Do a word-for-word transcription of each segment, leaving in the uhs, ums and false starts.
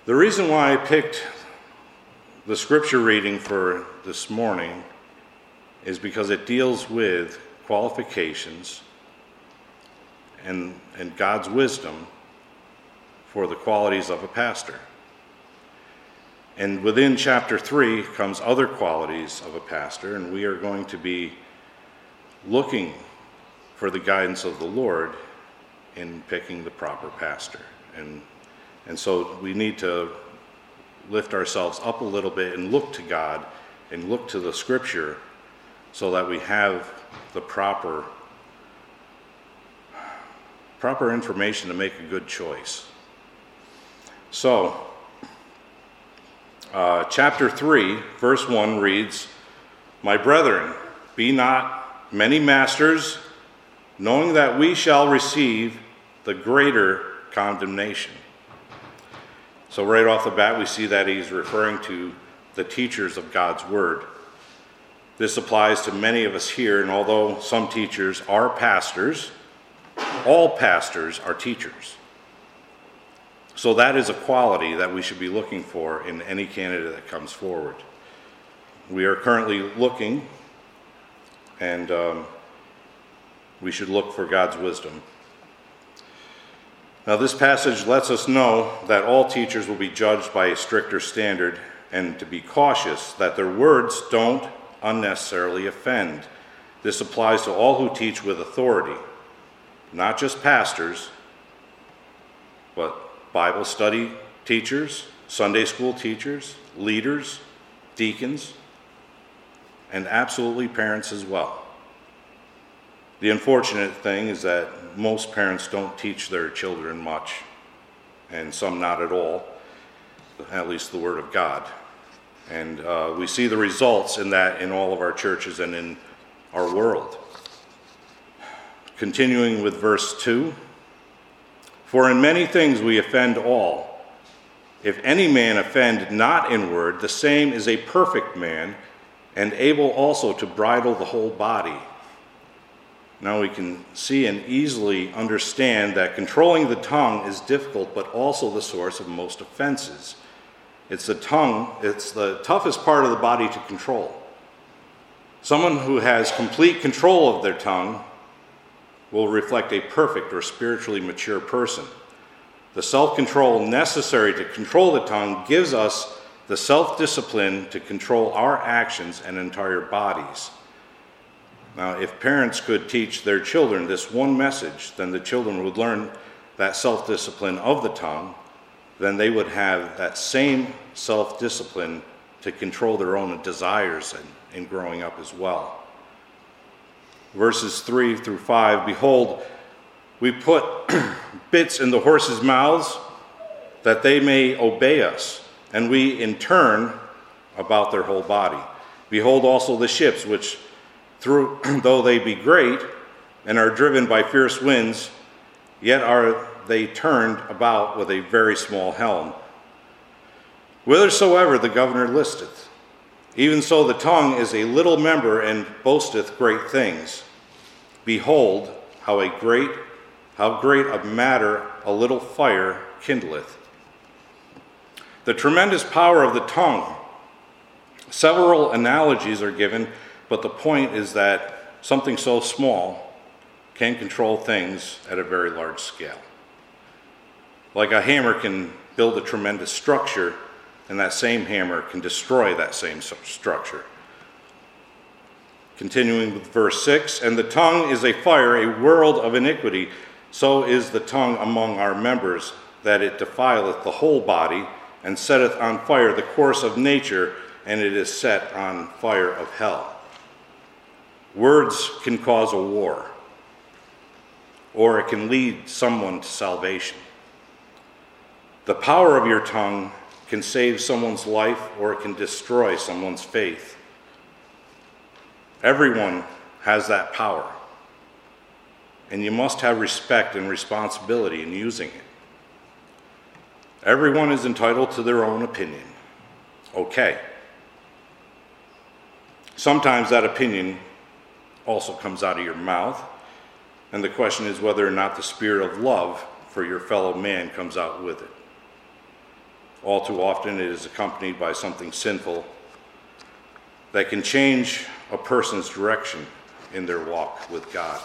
The reason why I picked the scripture reading for this morning is because it deals with qualifications and, and God's wisdom for the qualities of a pastor. And within chapter three comes other qualities of a pastor, and we are going to be looking for the guidance of the Lord in picking the proper pastor. And, and so we need to lift ourselves up a little bit and look to God and look to the scripture so that we have the proper proper information to make a good choice. So, uh, chapter three, verse one reads, "My brethren, be not many masters, knowing that we shall receive the greater condemnation." So right off the bat, we see that he's referring to the teachers of God's word. This applies to many of us here, and although some teachers are pastors, all pastors are teachers. So that is a quality that we should be looking for in any candidate that comes forward. We are currently looking, and um, we should look for God's wisdom. Now, this passage lets us know that all teachers will be judged by a stricter standard, and to be cautious that their words don't unnecessarily offend. This applies to all who teach with authority, not just pastors, but Bible study teachers, Sunday school teachers, leaders, deacons, and absolutely parents as well. The unfortunate thing is that most parents don't teach their children much, and some not at all, at least the Word of God. And uh, we see the results in that in all of our churches and in our world. Continuing with verse two, "For in many things we offend all. If any man offend not in word, the same is a perfect man, and able also to bridle the whole body." Now we can see and easily understand that controlling the tongue is difficult, but also the source of most offenses. It's the tongue, it's the toughest part of the body to control. Someone who has complete control of their tongue will reflect a perfect or spiritually mature person. The self-control necessary to control the tongue gives us the self-discipline to control our actions and entire bodies. Now, if parents could teach their children this one message, then the children would learn that self-discipline of the tongue, then they would have that same self-discipline to control their own desires in, in growing up as well. Verses three through five, "Behold, we put bits in the horses' mouths that they may obey us, and we in turn about their whole body. Behold also the ships, which through, though they be great and are driven by fierce winds, yet are they turned about with a very small helm. Whithersoever the governor listeth. Even so the tongue is a little member and boasteth great things. Behold, how a great, how great a matter a little fire kindleth." The tremendous power of the tongue. Several analogies are given, but the point is that something so small can control things at a very large scale. Like a hammer can build a tremendous structure, and that same hammer can destroy that same structure. Continuing with verse six, "And the tongue is a fire, a world of iniquity. So is the tongue among our members, that it defileth the whole body, and setteth on fire the course of nature, and it is set on fire of hell." Words can cause a war, or it can lead someone to salvation. The power of your tongue can save someone's life, or it can destroy someone's faith. Everyone has that power, and you must have respect and responsibility in using it. Everyone is entitled to their own opinion. Okay. Sometimes that opinion also comes out of your mouth, and the question is whether or not the spirit of love for your fellow man comes out with it. all too often it is accompanied by something sinful that can change a person's direction in their walk with God.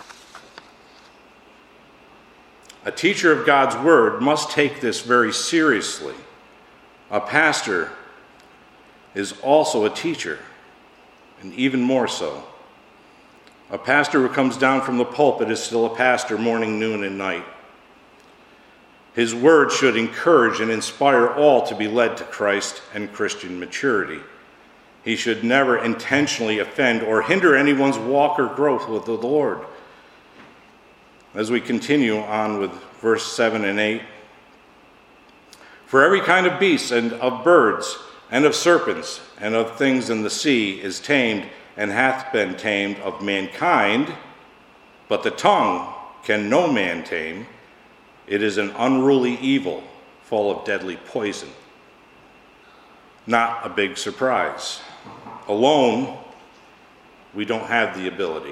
A teacher of God's word must take this very seriously. A pastor is also a teacher, and even more so. A pastor who comes down from the pulpit is still a pastor morning, noon, and night. His word should encourage and inspire all to be led to Christ and Christian maturity. He should never intentionally offend or hinder anyone's walk or growth with the Lord. As we continue on with verse seven and eight, for every kind of beast and of birds and of serpents and of things in the sea is tamed and hath been tamed of mankind, but the tongue can no man tame. It is an unruly evil, full of deadly poison. Not a big surprise. Alone, we don't have the ability.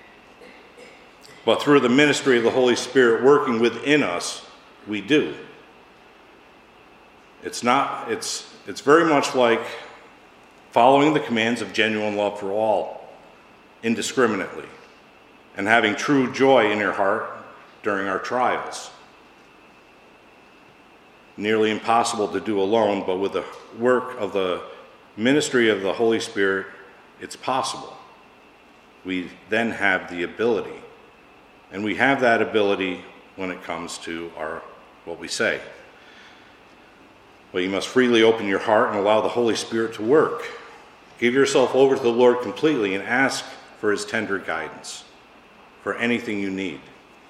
But through the ministry of the Holy Spirit working within us, we do. It's not, it's, it's very much like following the commands of genuine love for all, indiscriminately, and having true joy in your heart during our trials. Nearly impossible to do alone, but with the work of the ministry of the Holy Spirit, it's possible. We then have the ability. And we have that ability when it comes to our what we say. But you must freely open your heart and allow the Holy Spirit to work. Give yourself over to the Lord completely and ask for his tender guidance for anything you need.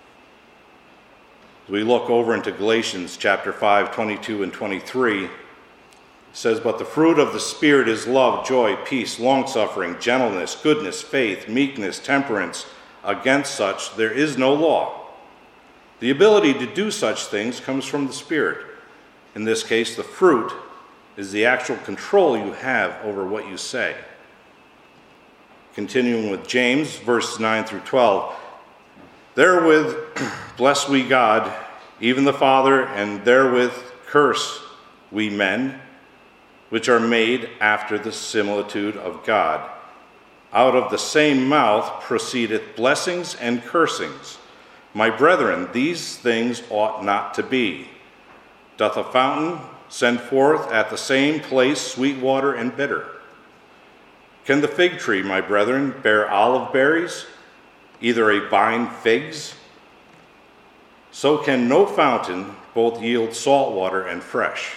As we look over into Galatians chapter five, twenty-two and twenty-three, it says, but the fruit of the Spirit is love, joy, peace, long-suffering, gentleness, goodness, faith, meekness, temperance. Against such there is no law. The ability to do such things comes from the Spirit. In this case, the fruit is the actual control you have over what you say. Continuing with James, verses nine through twelve. Therewith bless we God, even the Father, and therewith curse we men, which are made after the similitude of God. Out of the same mouth proceedeth blessings and cursings. My brethren, these things ought not to be. Doth a fountain send forth at the same place sweet water and bitter? Can the fig tree, my brethren, bear olive berries, either a vine figs? So can no fountain both yield salt water and fresh.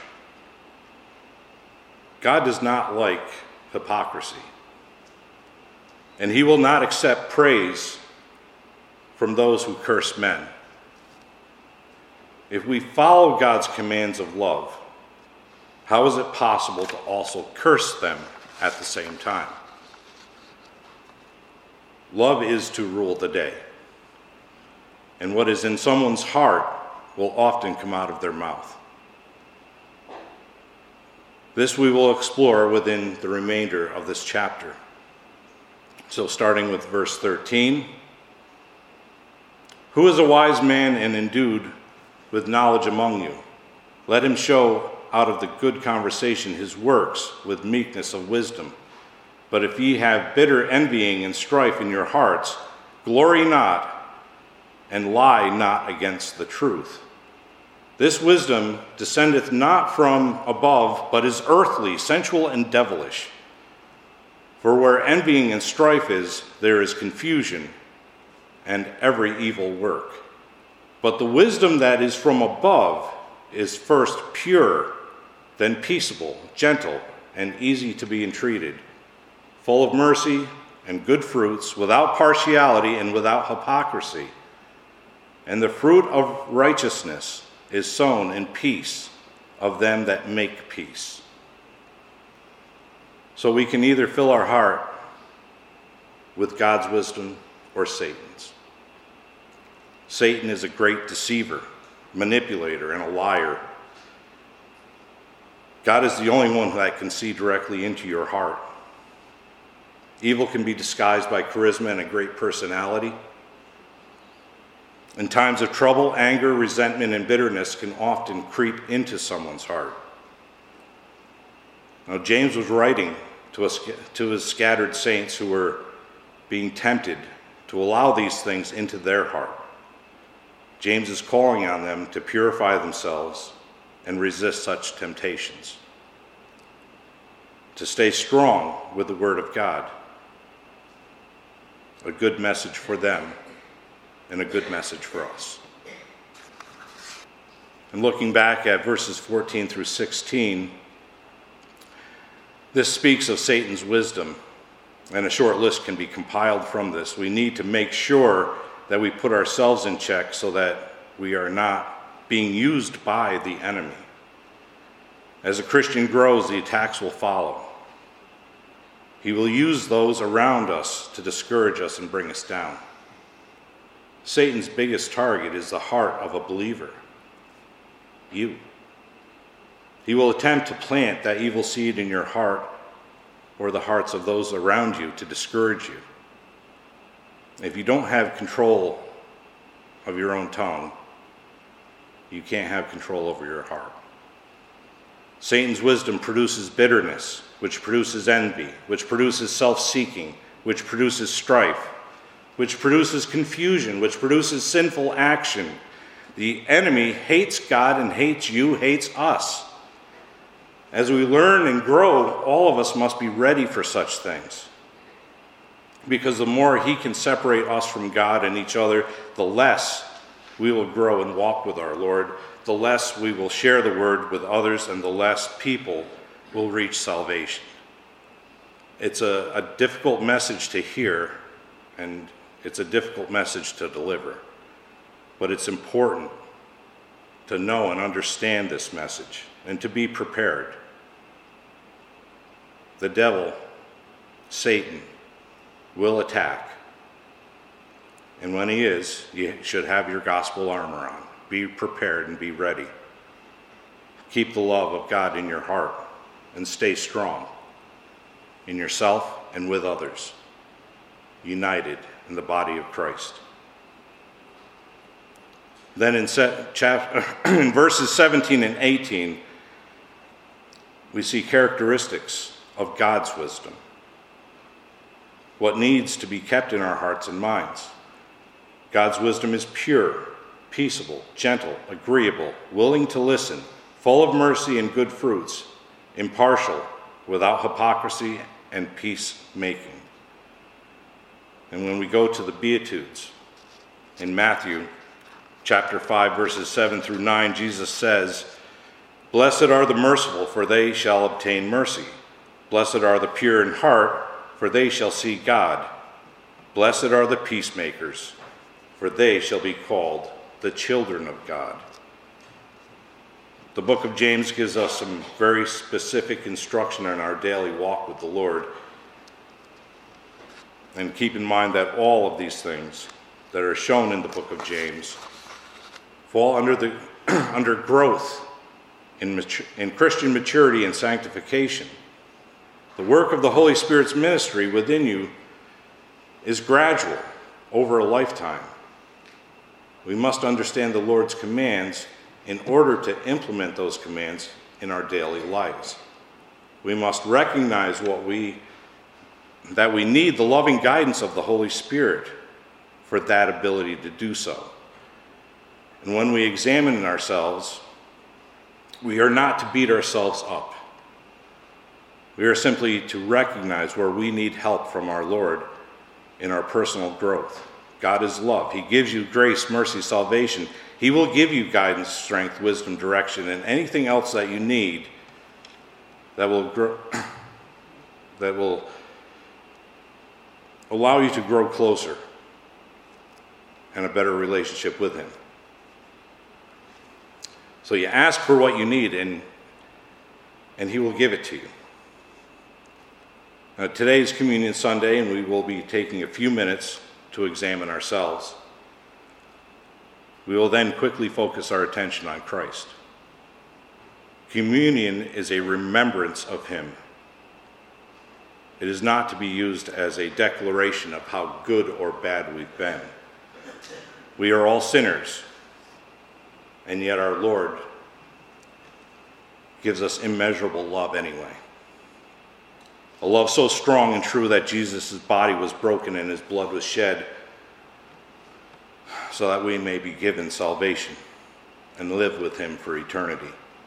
God does not like hypocrisy. And he will not accept praise from those who curse men. If we follow God's commands of love, how is it possible to also curse them at the same time? Love is to rule the day. And what is in someone's heart will often come out of their mouth. This we will explore within the remainder of this chapter. So starting with verse thirteen, who is a wise man and endued with knowledge among you? Let him show out of the good conversation his works with meekness of wisdom. But if ye have bitter envying and strife in your hearts, glory not, and lie not against the truth. This wisdom descendeth not from above, but is earthly, sensual, and devilish. For where envying and strife is, there is confusion and every evil work. But the wisdom that is from above is first pure, then peaceable, gentle, and easy to be entreated, full of mercy and good fruits, without partiality and without hypocrisy. And the fruit of righteousness is sown in peace of them that make peace. So we can either fill our heart with God's wisdom or Satan's. Satan is a great deceiver, manipulator, and a liar. God is the only one that can see directly into your heart. Evil can be disguised by charisma and a great personality. In times of trouble, anger, resentment, and bitterness can often creep into someone's heart. Now, James was writing to, us, to his scattered saints who were being tempted to allow these things into their heart. James is calling on them to purify themselves and resist such temptations, to stay strong with the Word of God. A good message for them and a good message for us. And looking back at verses fourteen through sixteen, this speaks of Satan's wisdom, and a short list can be compiled from this. We need to make sure that we put ourselves in check so that we are not being used by the enemy. As a Christian grows, the attacks will follow. He will use those around us to discourage us and bring us down. Satan's biggest target is the heart of a believer, you. He will attempt to plant that evil seed in your heart or the hearts of those around you to discourage you. If you don't have control of your own tongue, you can't have control over your heart. Satan's wisdom produces bitterness, which produces envy, which produces self-seeking, which produces strife, which produces confusion, which produces sinful action. The enemy hates God and hates you, hates us. As we learn and grow, all of us must be ready for such things. Because the more he can separate us from God and each other, the less we will grow and walk with our Lord, the less we will share the word with others, and the less people will reach salvation. It's a, a difficult message to hear, and it's a difficult message to deliver. But it's important to know and understand this message and to be prepared. The devil, Satan, will attack. And when he is, you should have your gospel armor on. Be prepared and be ready. Keep the love of God in your heart and stay strong in yourself and with others, united in the body of Christ. Then in, set, chapter, in verses seventeen and eighteen, we see characteristics of God's wisdom. What needs to be kept in our hearts and minds. God's wisdom is pure, peaceable, gentle, agreeable, willing to listen, full of mercy and good fruits, impartial, without hypocrisy and peacemaking. And when we go to the Beatitudes, in Matthew chapter five, verses seven through nine, Jesus says, "Blessed are the merciful, for they shall obtain mercy. Blessed are the pure in heart, for they shall see God. Blessed are the peacemakers, for they shall be called the children of God." The book of James gives us some very specific instruction in our daily walk with the Lord. And keep in mind that all of these things that are shown in the book of James fall under the under growth in, mature, in Christian maturity and sanctification. The work of the Holy Spirit's ministry within you is gradual over a lifetime. We must understand the Lord's commands in order to implement those commands in our daily lives. We must recognize what we that we need the loving guidance of the Holy Spirit for that ability to do so. And when we examine ourselves, we are not to beat ourselves up. We are simply to recognize where we need help from our Lord in our personal growth. God is love. He gives you grace, mercy, salvation. He will give you guidance, strength, wisdom, direction, and anything else that you need that will grow, that will allow you to grow closer and a better relationship with him. So you ask for what you need, and, and he will give it to you. Now, today is Communion Sunday, and we will be taking a few minutes to examine ourselves. We will then quickly focus our attention on Christ. Communion is a remembrance of him. It is not to be used as a declaration of how good or bad we've been. We are all sinners, and yet our Lord gives us immeasurable love anyway. A love so strong and true that Jesus' body was broken and his blood was shed so that we may be given salvation and live with him for eternity.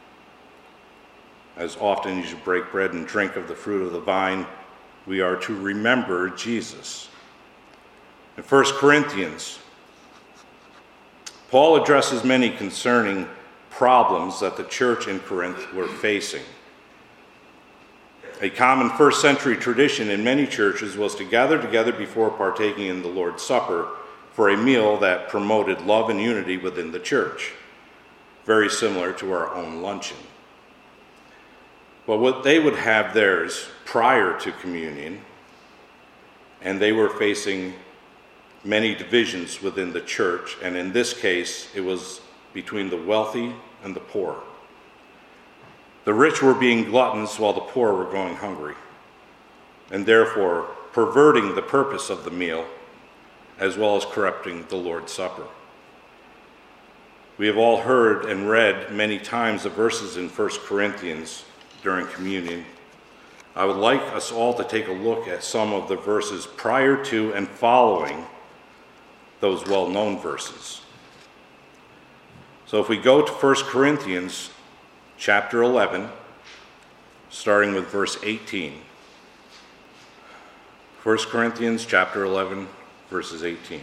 As often as you break bread and drink of the fruit of the vine, we are to remember Jesus. In First Corinthians, Paul addresses many concerning problems that the church in Corinth were facing. A common first century tradition in many churches was to gather together before partaking in the Lord's Supper for a meal that promoted love and unity within the church, very similar to our own luncheon. But what they would have theirs prior to communion, and they were facing many divisions within the church, and in this case, it was between the wealthy and the poor. The rich were being gluttons while the poor were going hungry, and therefore perverting the purpose of the meal, as well as corrupting the Lord's Supper. We have all heard and read many times the verses in First Corinthians during communion. I would like us all to take a look at some of the verses prior to and following those well-known verses. So if we go to First Corinthians chapter eleven, starting with verse eighteen. First Corinthians chapter eleven, verses eighteen.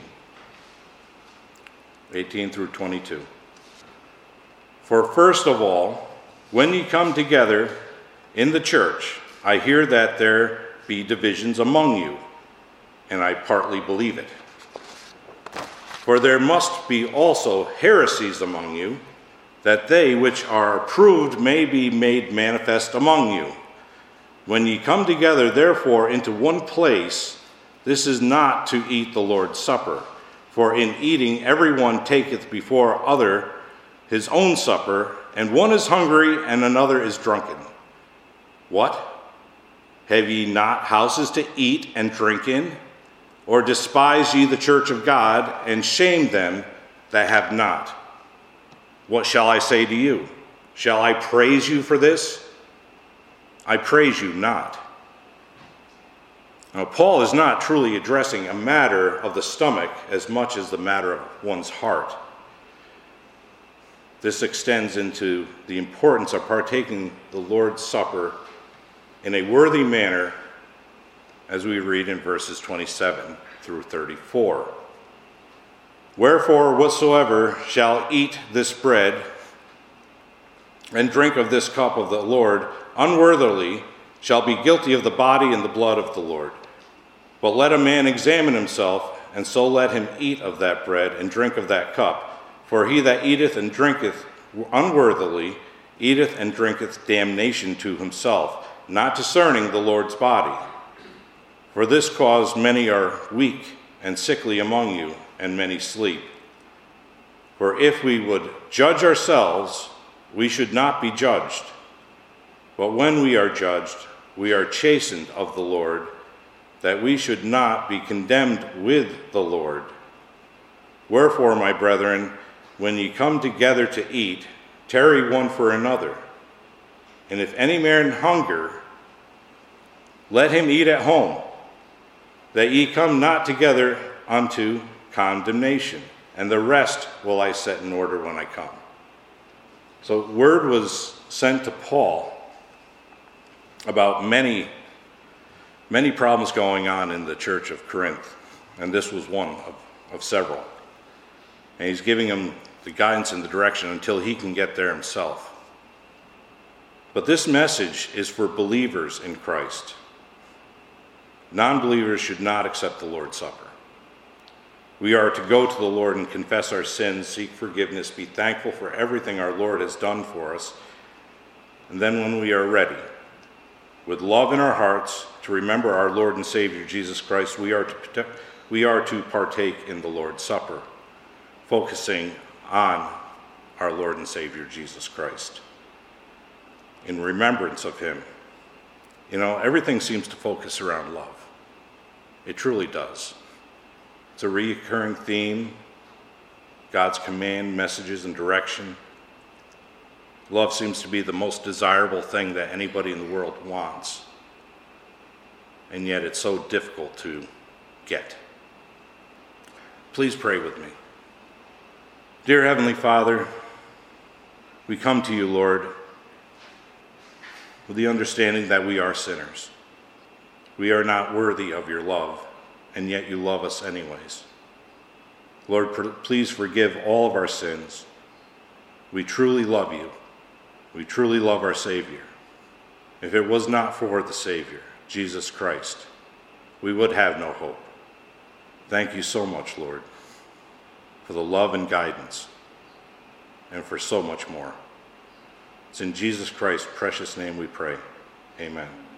eighteen through twenty-two. For first of all, when ye come together in the church, I hear that there be divisions among you, and I partly believe it. For there must be also heresies among you, that they which are approved may be made manifest among you. When ye come together, therefore, into one place, this is not to eat the Lord's Supper. For in eating every one taketh before other his own supper, and one is hungry, and another is drunken. What? Have ye not houses to eat and drink in? Or despise ye the church of God, and shame them that have not? What shall I say to you? Shall I praise you for this? I praise you not. Now, Paul is not truly addressing a matter of the stomach as much as the matter of one's heart. This extends into the importance of partaking the Lord's Supper in a worthy manner, as we read in verses twenty-seven through thirty-four. Wherefore, whatsoever shall eat this bread and drink of this cup of the Lord unworthily shall be guilty of the body and the blood of the Lord. But let a man examine himself, and so let him eat of that bread and drink of that cup. For he that eateth and drinketh unworthily eateth and drinketh damnation to himself, not discerning the Lord's body. For this cause many are weak and sickly among you, and many sleep. For if we would judge ourselves, we should not be judged. But when we are judged, we are chastened of the Lord, that we should not be condemned with the Lord. Wherefore, my brethren, when ye come together to eat, tarry one for another. And if any man hunger, let him eat at home, that ye come not together unto condemnation. And the rest will I set in order when I come. So word was sent to Paul about many, many problems going on in the church of Corinth. And this was one of, of several. And he's giving him the guidance and the direction until he can get there himself. But this message is for believers in Christ. Non-believers should not accept the Lord's Supper. We are to go to the Lord and confess our sins, seek forgiveness, be thankful for everything our Lord has done for us. And then when we are ready, with love in our hearts, to remember our Lord and Savior Jesus Christ, we are to, we are to partake in the Lord's Supper, focusing on our Lord and Savior Jesus Christ, in remembrance of him. You know, everything seems to focus around love. It truly does. It's a recurring theme, God's command, messages, and direction. Love seems to be the most desirable thing that anybody in the world wants. and yet it's so difficult to get. Please pray with me. Dear Heavenly Father, we come to you, Lord, with the understanding that we are sinners. We are not worthy of your love, and yet you love us anyways. Lord, please forgive all of our sins. We truly love you. We truly love our Savior. If it was not for the Savior, Jesus Christ, we would have no hope. Thank you so much, Lord, for the love and guidance, and for so much more. It's in Jesus Christ's precious name we pray. Amen.